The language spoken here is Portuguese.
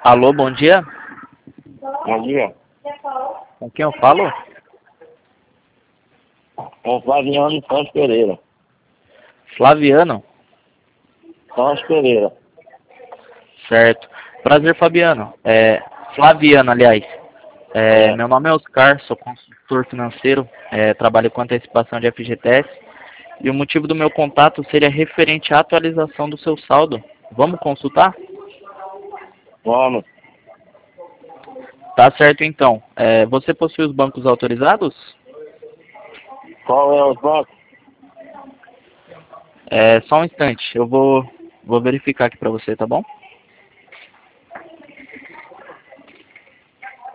Alô, bom dia. Bom dia. Com quem eu falo? Com Flaviano Santos Pereira. Flaviano. Santos Pereira. Certo. Prazer, Fabiano. Flaviano, aliás. Meu nome é Oscar, sou consultor financeiro, trabalho com antecipação de FGTS. E o motivo do meu contato seria referente à atualização do seu saldo. Vamos consultar? Vamos. Tá certo, então. Você possui os bancos autorizados? Qual é os bancos? Só um instante, eu vou verificar aqui para você, tá bom?